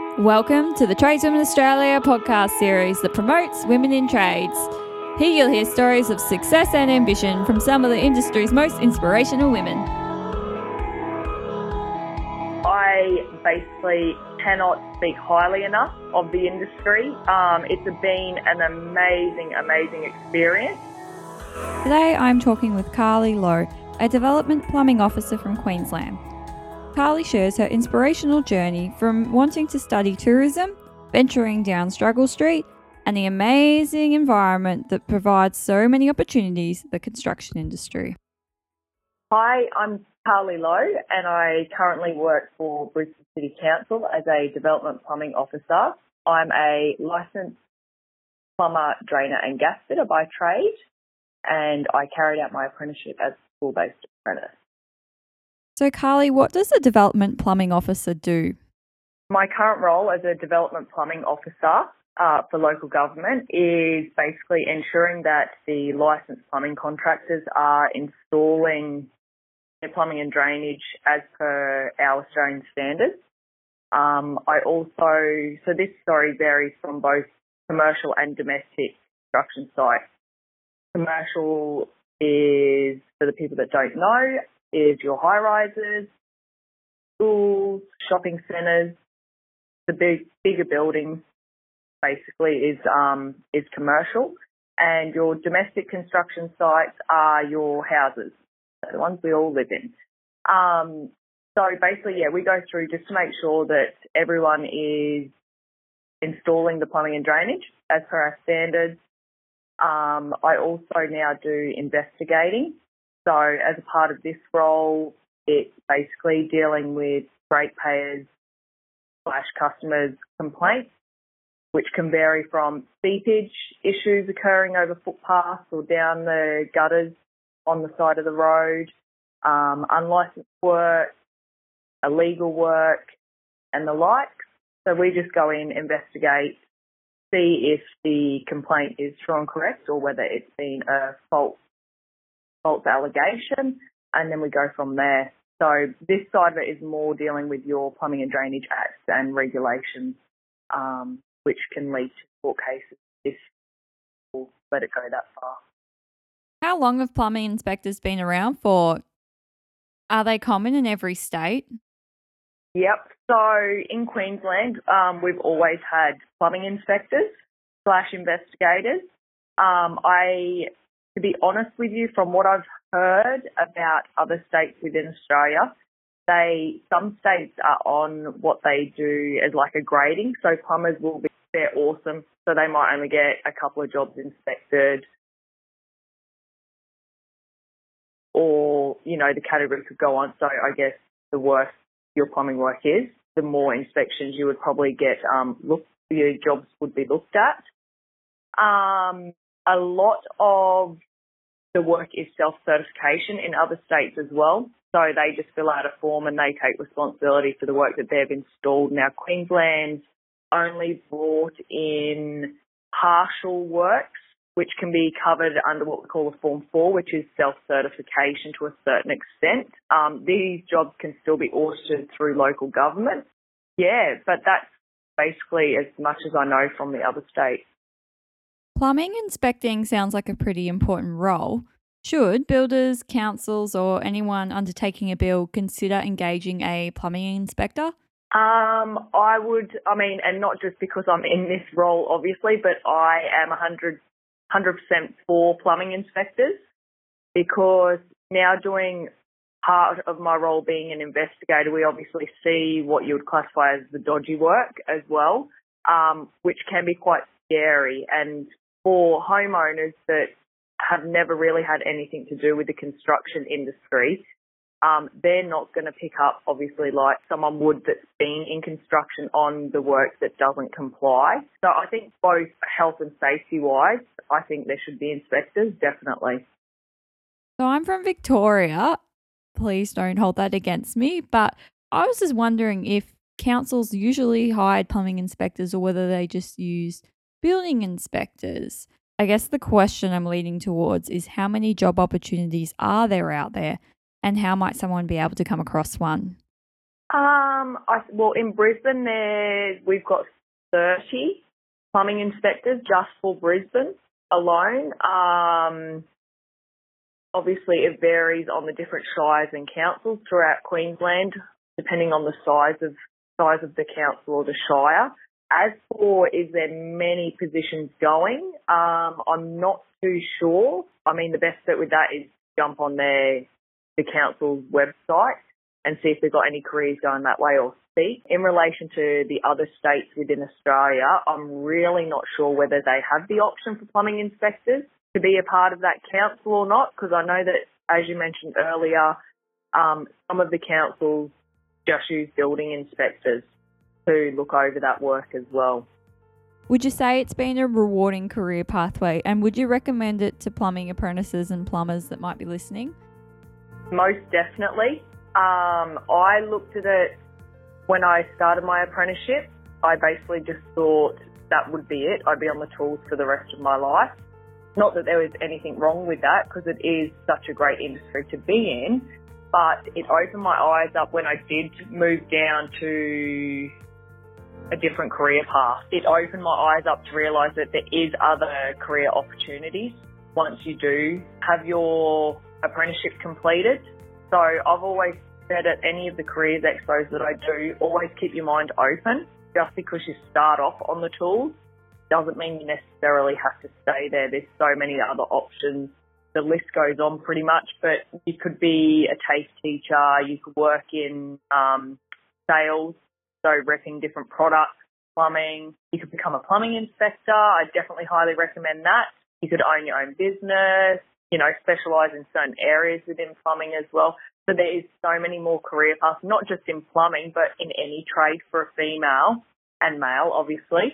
Welcome to the Tradeswomen Australia podcast series that promotes women in trades. Here you'll hear stories of success and ambition from some of the industry's most inspirational women. I basically cannot speak highly enough of the industry. It's been an amazing experience. Today I'm talking with Carly Lowe, a Development Plumbing Officer from Queensland. Carly shares her inspirational journey from wanting to study tourism, venturing down Struggle Street, and the amazing environment that provides so many opportunities for the construction industry. Hi, I'm Carly Lowe and I currently work for Brisbane City Council as a Development Plumbing Officer. I'm a licensed plumber, drainer and gas fitter by trade, and I carried out my apprenticeship as a school-based apprentice. So Carly, what does a Development Plumbing Officer do? My current role as a Development Plumbing Officer for local government is basically ensuring that the licensed plumbing contractors are installing their plumbing and drainage as per our Australian standards. This varies from both commercial and domestic construction sites. Commercial is, for the people that don't know, is your high-rises, schools, shopping centres. The bigger buildings basically is commercial, and your domestic construction sites are your houses, the ones we all live in. We go through just to make sure that everyone is installing the plumbing and drainage as per our standards. I also now do investigating. So as a part of this role, it's basically dealing with ratepayers / customers' complaints, which can vary from seepage issues occurring over footpaths or down the gutters on the side of the road, unlicensed work, illegal work, and the like. So we just go in, investigate, see if the complaint is true and correct or whether it's been a false allegation, and then we go from there. So this side of it is more dealing with your Plumbing and Drainage Acts and regulations, which can lead to court cases if we'll let it go that far. How long have plumbing inspectors been around for? Are they common in every state? Yep. So in Queensland, we've always had plumbing inspectors / investigators. To be honest with you, from what I've heard about other states within Australia, some states are on what they do as like a grading. So plumbers they're awesome. So they might only get a couple of jobs inspected, or, the category could go on. So I guess the worse your plumbing work is, the more inspections you would probably get, your jobs would be looked at. A lot of the work is self-certification in other states as well. So they just fill out a form and they take responsibility for the work that they've installed. Now, Queensland's only brought in partial works, which can be covered under what we call a Form 4, which is self-certification to a certain extent. These jobs can still be audited through local government. Yeah, but that's basically as much as I know from the other states. Plumbing inspecting sounds like a pretty important role. Should builders, councils or anyone undertaking a build consider engaging a plumbing inspector? I would, and not just because I'm in this role, obviously, but I am 100% for plumbing inspectors, because now doing part of my role being an investigator, we obviously see what you would classify as the dodgy work as well, which can be quite scary. And for homeowners that have never really had anything to do with the construction industry, they're not going to pick up, obviously, like someone would that's been in construction on the work that doesn't comply. So I think both health and safety-wise, I think there should be inspectors, definitely. So I'm from Victoria. Please don't hold that against me. But I was just wondering if councils usually hired plumbing inspectors or whether they just use building inspectors. I guess the question I'm leading towards is how many job opportunities are there out there, and how might someone be able to come across one? Well, in Brisbane, we've got 30 plumbing inspectors just for Brisbane alone. Obviously, it varies on the different shires and councils throughout Queensland, depending on the size of the council or the shire. As for, is there many positions going? I'm not too sure. I mean, the best bet with that is jump on the council's website and see if they've got any careers going that way or speak. In relation to the other states within Australia, I'm really not sure whether they have the option for plumbing inspectors to be a part of that council or not, because I know that, as you mentioned earlier, some of the councils just use building inspectors to look over that work as well. Would you say it's been a rewarding career pathway, and would you recommend it to plumbing apprentices and plumbers that might be listening? Most definitely. I looked at it when I started my apprenticeship. I basically just thought that would be it. I'd be on the tools for the rest of my life. Not that there was anything wrong with that, because it is such a great industry to be in, but it opened my eyes up when I did move down to a different career path. It opened my eyes up to realise that there is other career opportunities once you do have your apprenticeship completed. So I've always said at any of the careers expos that I do, always keep your mind open. Just because you start off on the tools doesn't mean you necessarily have to stay there. There's so many other options. The list goes on pretty much, but you could be a taste teacher, you could work in sales, so repping different products, plumbing. You could become a plumbing inspector. I definitely highly recommend that. You could own your own business, specialise in certain areas within plumbing as well. So there is so many more career paths, not just in plumbing, but in any trade for a female and male, obviously,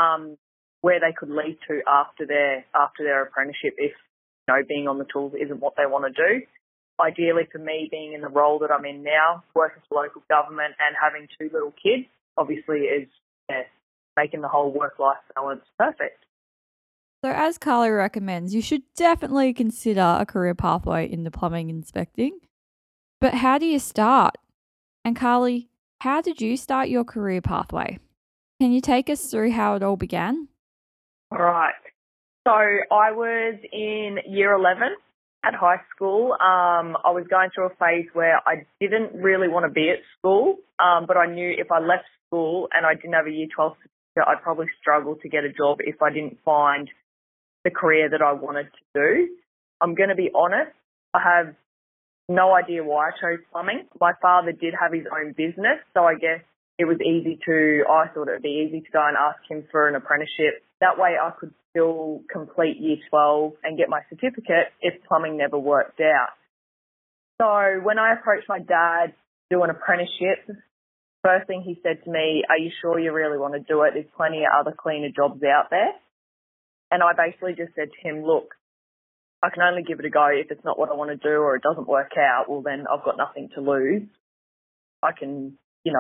where they could lead to after their apprenticeship if, being on the tools isn't what they want to do. Ideally for me, being in the role that I'm in now, working for local government and having 2 little kids, obviously is making the whole work-life balance perfect. So as Carly recommends, you should definitely consider a career pathway into plumbing inspecting. But how do you start? And Carly, how did you start your career pathway? Can you take us through how it all began? All right. So I was in year 11 at high school. I was going through a phase where I didn't really want to be at school, but I knew if I left school and I didn't have a year 12 certificate, I'd probably struggle to get a job if I didn't find the career that I wanted to do. I'm going to be honest, I have no idea why I chose plumbing. My father did have his own business, so I guess I thought it would be easy to go and ask him for an apprenticeship. That way I could still complete year 12 and get my certificate if plumbing never worked out. So when I approached my dad to do an apprenticeship, first thing he said to me, "Are you sure you really want to do it? There's plenty of other cleaner jobs out there." And I basically just said to him, "Look, I can only give it a go. If it's not what I want to do or it doesn't work out, well, then I've got nothing to lose. I can,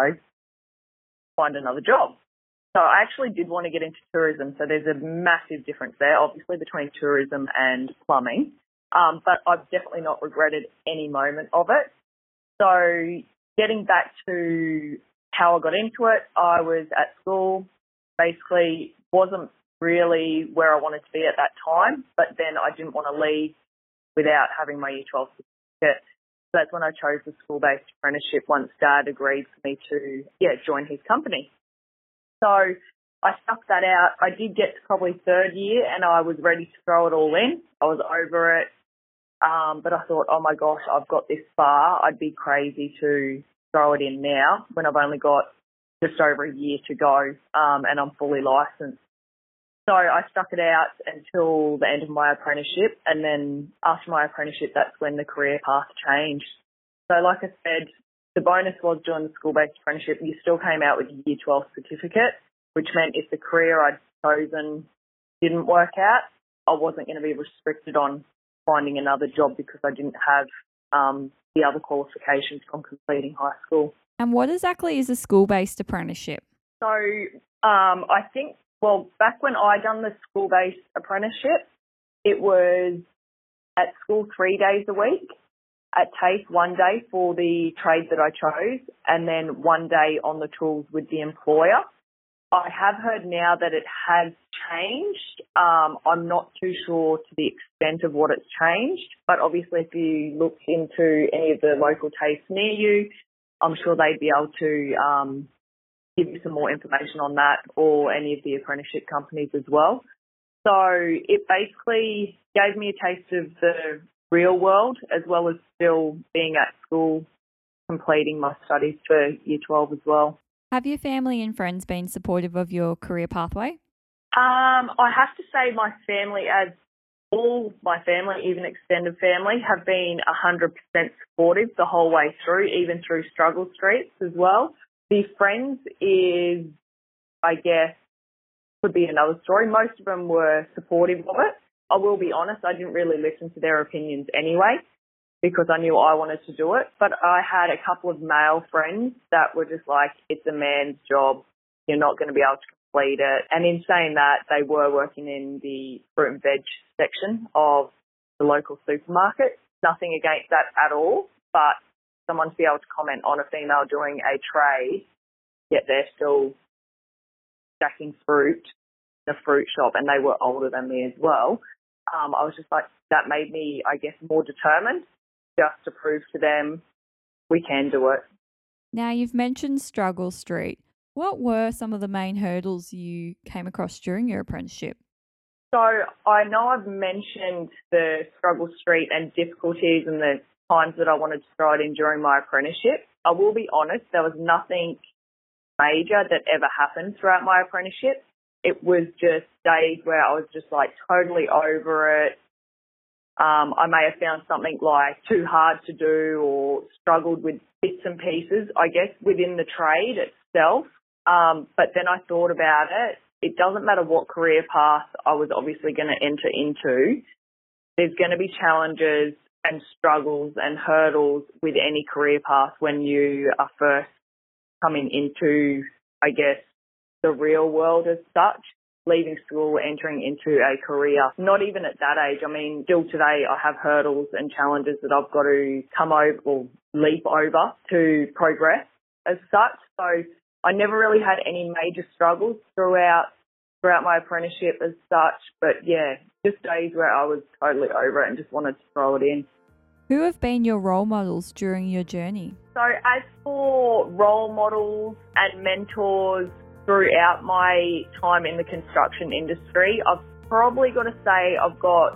find another job." So I actually did want to get into tourism. So there's a massive difference there, obviously, between tourism and plumbing. But I've definitely not regretted any moment of it. So getting back to how I got into it, I was at school, basically wasn't really where I wanted to be at that time, but then I didn't want to leave without having my year 12 certificate. So that's when I chose the school-based apprenticeship once Dad agreed for me to join his company. So I stuck that out. I did get to probably 3rd year and I was ready to throw it all in. I was over it. But I thought, oh my gosh, I've got this far. I'd be crazy to throw it in now when I've only got just over a year to go and I'm fully licensed. So I stuck it out until the end of my apprenticeship, and then after my apprenticeship, that's when the career path changed. So like I said, the bonus was doing the school-based apprenticeship, you still came out with a year 12 certificate, which meant if the career I'd chosen didn't work out, I wasn't going to be restricted on finding another job because I didn't have the other qualifications from completing high school. And what exactly is a school-based apprenticeship? So I think, back when I done the school-based apprenticeship, it was at school 3 days a week. at TAFE, 1 day for the trade that I chose, and then 1 day on the tools with the employer. I have heard now that it has changed. I'm not too sure to the extent of what it's changed, but obviously if you look into any of the local TAFEs near you, I'm sure they'd be able to give you some more information on that, or any of the apprenticeship companies as well. So it basically gave me a taste of the real world, as well as still being at school, completing my studies for Year 12 as well. Have your family and friends been supportive of your career pathway? I have to say my family, as all my family, even extended family, have been 100% supportive the whole way through, even through struggle streets as well. The friends is, I guess, could be another story. Most of them were supportive of it. I will be honest, I didn't really listen to their opinions anyway, because I knew I wanted to do it. But I had a couple of male friends that were just like, it's a man's job, you're not going to be able to complete it. And in saying that, they were working in the fruit and veg section of the local supermarket. Nothing against that at all, but someone to be able to comment on a female doing a trade, yet they're still stacking fruit in a fruit shop, and they were older than me as well. I was just like, that made me, I guess, more determined, just to prove to them we can do it. Now, you've mentioned Struggle Street. What were some of the main hurdles you came across during your apprenticeship? So I know I've mentioned the Struggle Street and difficulties and the times that I wanted to throw it in during my apprenticeship. I will be honest, there was nothing major that ever happened throughout my apprenticeship. It was just days where I was just like totally over it. I may have found something like too hard to do, or struggled with bits and pieces, I guess, within the trade itself. But then I thought about it. It doesn't matter what career path I was obviously going to enter into. There's going to be challenges and struggles and hurdles with any career path when you are first coming into, I guess, the real world as such, leaving school, entering into a career. Not even at that age. I mean, still today I have hurdles and challenges that I've got to come over or leap over to progress as such. So I never really had any major struggles throughout my apprenticeship as such. But yeah, just days where I was totally over it and just wanted to throw it in. Who have been your role models during your journey? So as for role models and mentors throughout my time in the construction industry, I've probably got to say I've got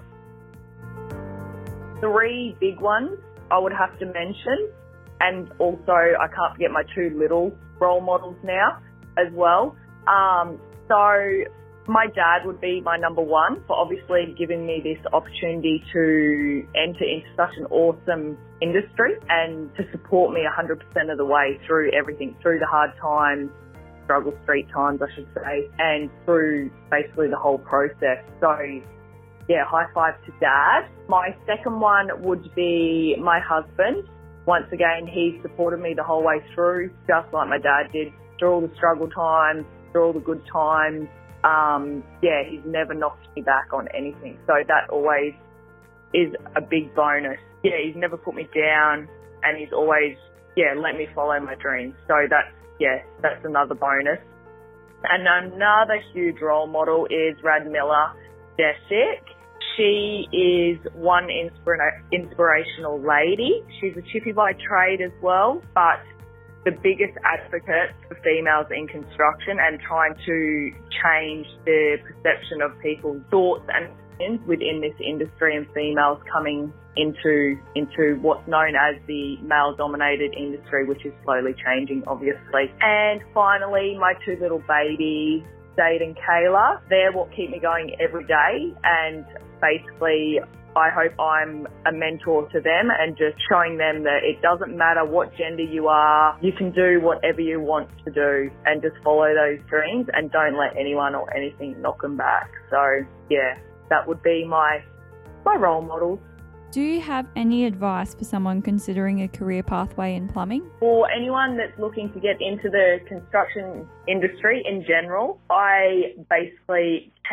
3 big ones I would have to mention. And also I can't forget my 2 little role models now as well. So my dad would be my number 1 for obviously giving me this opportunity to enter into such an awesome industry and to support me 100% of the way through everything, through the hard times, struggle street times, I should say, and through basically the whole process. So yeah, high five to Dad. My second one would be my husband. Once again, he supported me the whole way through, just like my dad did, through all the struggle times, through all the good times. Yeah, he's never knocked me back on anything. So that always is a big bonus. Yeah, he's never put me down, and he's always, let me follow my dreams. So that's another bonus. And another huge role model is Radmilla Desic. She is one inspirational lady. She's a chippy by trade as well, but the biggest advocate for females in construction and trying to change the perception of people's thoughts and opinions within this industry, and females coming into what's known as the male-dominated industry, which is slowly changing, obviously. And finally, my 2 little babies, Jade and Kayla. They're what keep me going every day, and basically I hope I'm a mentor to them and just showing them that it doesn't matter what gender you are, you can do whatever you want to do and just follow those dreams and don't let anyone or anything knock them back. So yeah, that would be my role models. Do you have any advice for someone considering a career pathway in plumbing? For anyone that's looking to get into the construction industry in general, I basically cannot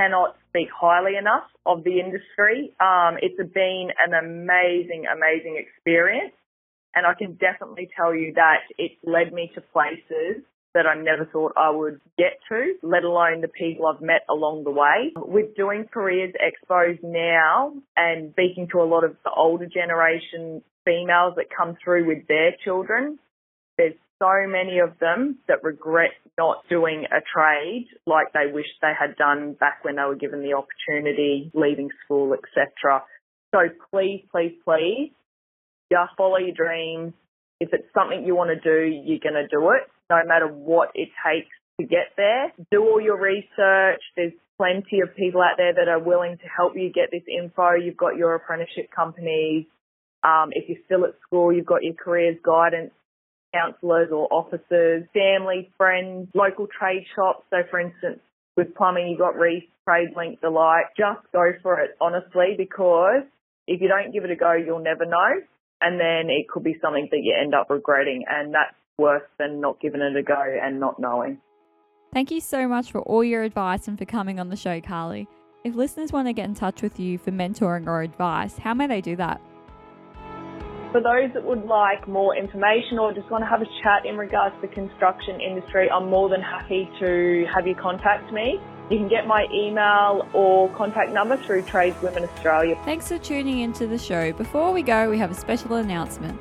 speak highly enough of the industry. It's been an amazing, amazing experience. And I can definitely tell you that it's led me to places that I never thought I would get to, let alone the people I've met along the way. With doing careers expos now and speaking to a lot of the older generation females that come through with their children, there's so many of them that regret not doing a trade like they wish they had done back when they were given the opportunity, leaving school, etc. So please, please, please, just follow your dreams. If it's something you want to do, you're going to do it, no matter what it takes to get there. Do all your research. There's plenty of people out there that are willing to help you get this info. You've got your apprenticeship companies. If you're still at school, you've got your careers guidance counsellors or officers, family, friends, local trade shops. So, for instance, with plumbing, you've got Reece, TradeLink, the like. Just go for it, honestly, because if you don't give it a go, you'll never know. And then it could be something that you end up regretting, and that's worse than not giving it a go and not knowing. Thank you so much for all your advice and for coming on the show, Carly. If listeners want to get in touch with you for mentoring or advice, how may they do that? For those that would like more information or just want to have a chat in regards to the construction industry, I'm more than happy to have you contact me. You can get my email or contact number through Tradeswomen Australia. Thanks for tuning into the show. Before we go, we have a special announcement.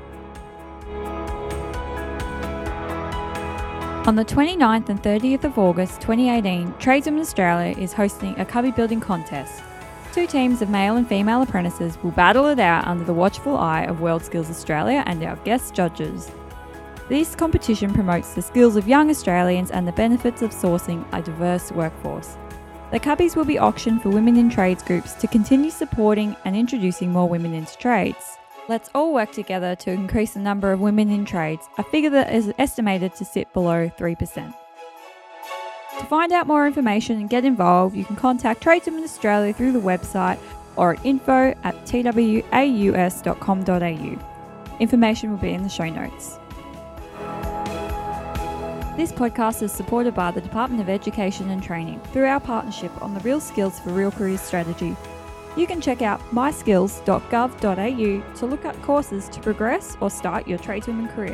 On the 29th and 30th of August 2018, Tradeswomen Australia is hosting a cubby building contest. 2 teams of male and female apprentices will battle it out under the watchful eye of WorldSkills Australia and our guest judges. This competition promotes the skills of young Australians and the benefits of sourcing a diverse workforce. The cubbies will be auctioned for women in trades groups to continue supporting and introducing more women into trades. Let's all work together to increase the number of women in trades, a figure that is estimated to sit below 3%. To find out more information and get involved, you can contact Tradeswomen Australia through the website or at info@twaus.com.au. Information will be in the show notes. This podcast is supported by the Department of Education and Training through our partnership on the Real Skills for Real Careers strategy. You can check out myskills.gov.au to look up courses to progress or start your tradeswoman career.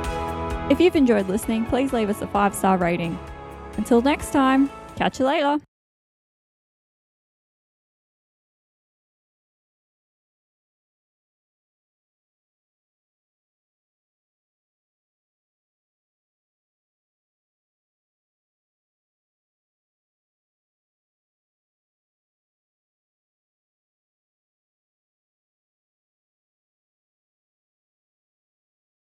If you've enjoyed listening, please leave us a 5-star rating. Until next time, catch you later.